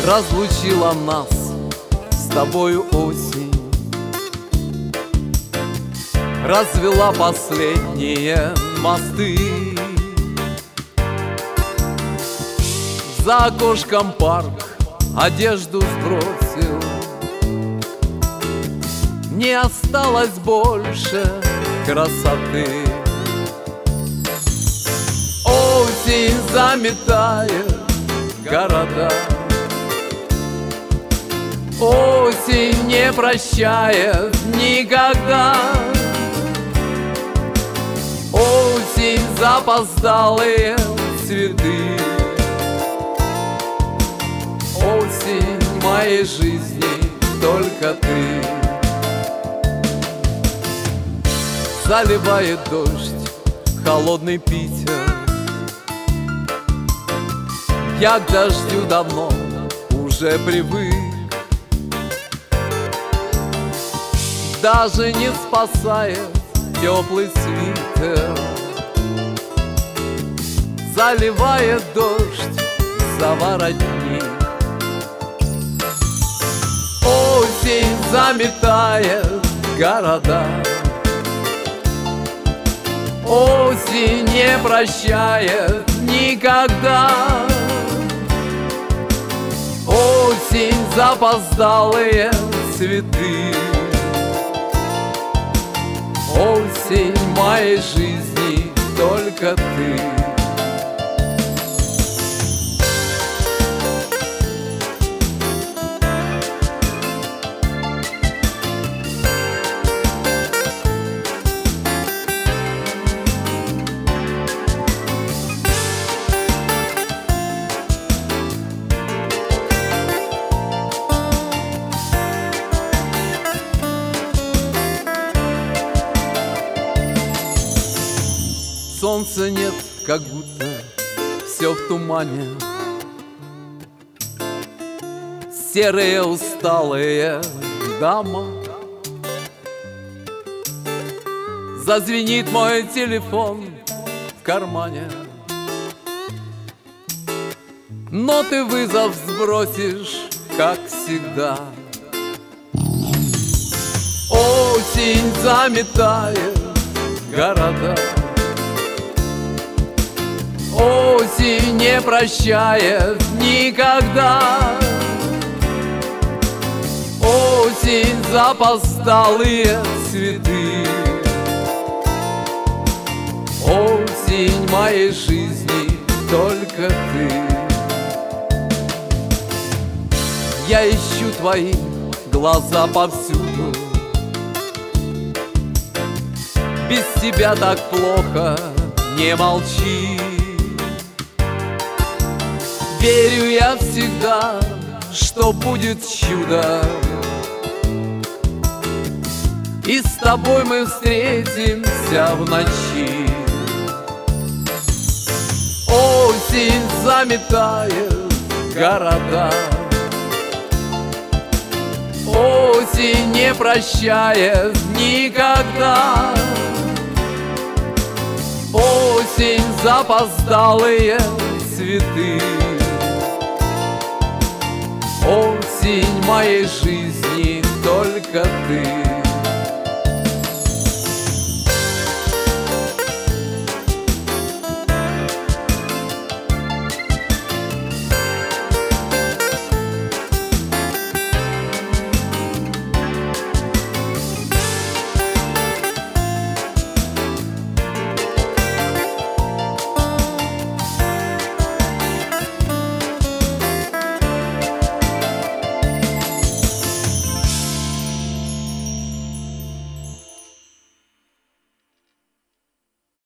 разлучила нас с тобою осень, развела последние мосты. За окошком парк, одежду сбросил, не осталось больше красоты. Осень заметает города, осень не прощает никогда. Осень запоздалые цветы, осень моей жизни только ты. Заливает дождь холодный Питер, я к дождю давно уже привык. Даже не спасает теплый свитер, заливает дождь за воротник. Осень заметает города, осень не прощает никогда. Осень запоздалые цветы, осень моей жизни только ты. Солнца нет, как будто все в тумане. Серые усталые дома. Зазвенит мой телефон в кармане, но ты вызов сбросишь, как всегда. Осень заметает города, осень не прощает никогда. Осень запоздалые цветы, осень моей жизни только ты. Я ищу твои глаза повсюду, без тебя так плохо, не молчи. Верю я всегда, что будет чудо, и с тобой мы встретимся в ночи. Осень заметает города, осень не прощает никогда. Осень запоздалые цветы, осень моей жизни